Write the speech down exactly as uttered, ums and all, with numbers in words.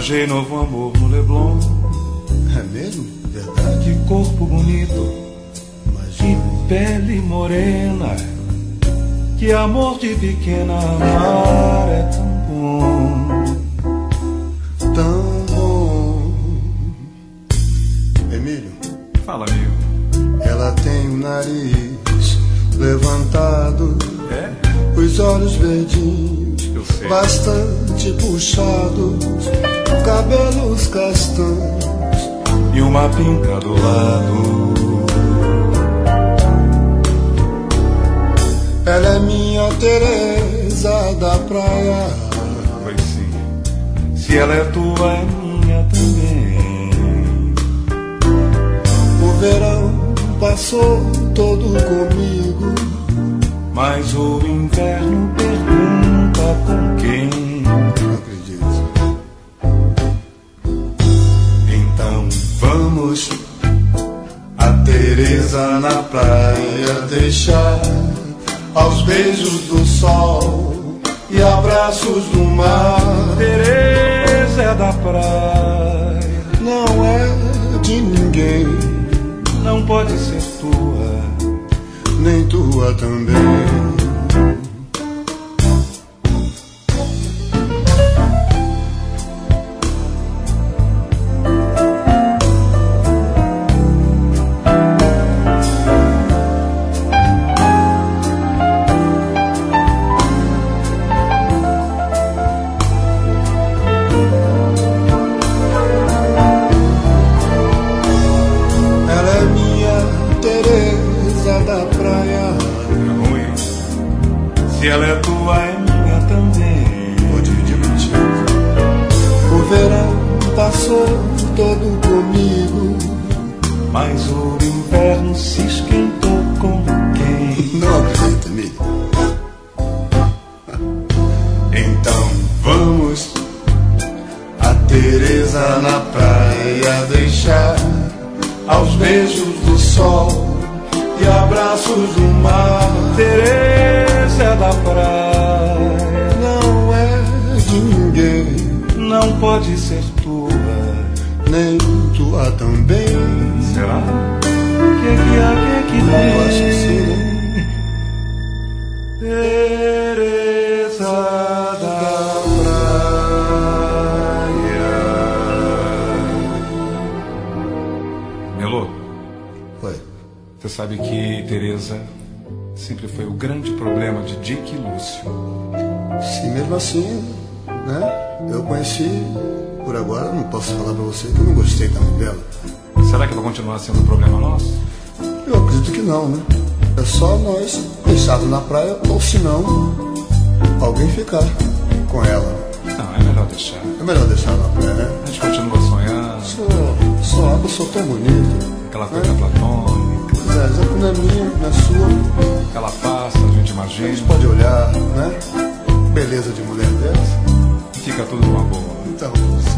Arranjei novo amor no Leblon. É mesmo? Verdade? Que corpo bonito, Imagina. que pele morena, que amor de pequena. Amar é tão bom, tão bom. Emílio. Fala, amigo. Ela tem o nariz levantado, É? os olhos verdinhos, Eu sei. bastante puxados, cabelos castanhos E uma pinta do lado. Ela é minha Teresa da praia. Pois sim. Se ela é tua, é minha também. O verão passou todo comigo, Mas o inverno pergunta com quem. não acredito. Então Vamos a Teresa na praia deixar aos beijos do sol e abraços do mar. Teresa é da praia, Não é de ninguém, não pode ser tua. nem tua também. Ela é minha Teresa da praia. É ruim. Se ela é tua, é minha também. Vou dividir contigo. O verão passou todo comigo, Mas o inverno se esquentou com quem? não acredito, amigo. Então vamos a Teresa na praia deixar aos beijos do sol e abraços do mar. Teresa é da praia, Não é de ninguém, não pode ser tua. nem tua também. Será? Que que há, que que tem? Eu acho que sim, né? Teresa da praia. Melô, Foi. você sabe que Teresa sempre foi o grande problema de Dick e Lúcio. Sim, mesmo assim, né? Eu conheci por agora, não posso falar pra você que eu não gostei também dela. Será que vai continuar sendo um problema nosso? Eu acredito que não, né? É só nós deixarmos na praia ou se não, alguém ficar com ela. Não, é melhor deixar. É melhor deixar na praia, né? A gente continua sonhando, Sou, sou água, sou tão bonito. aquela coisa platônica, Pois é, já que não é minha, não é sua, ela passa, a gente a imagina, gente pode olhar, né? Beleza de mulher dessa. fica tudo numa boa. Então,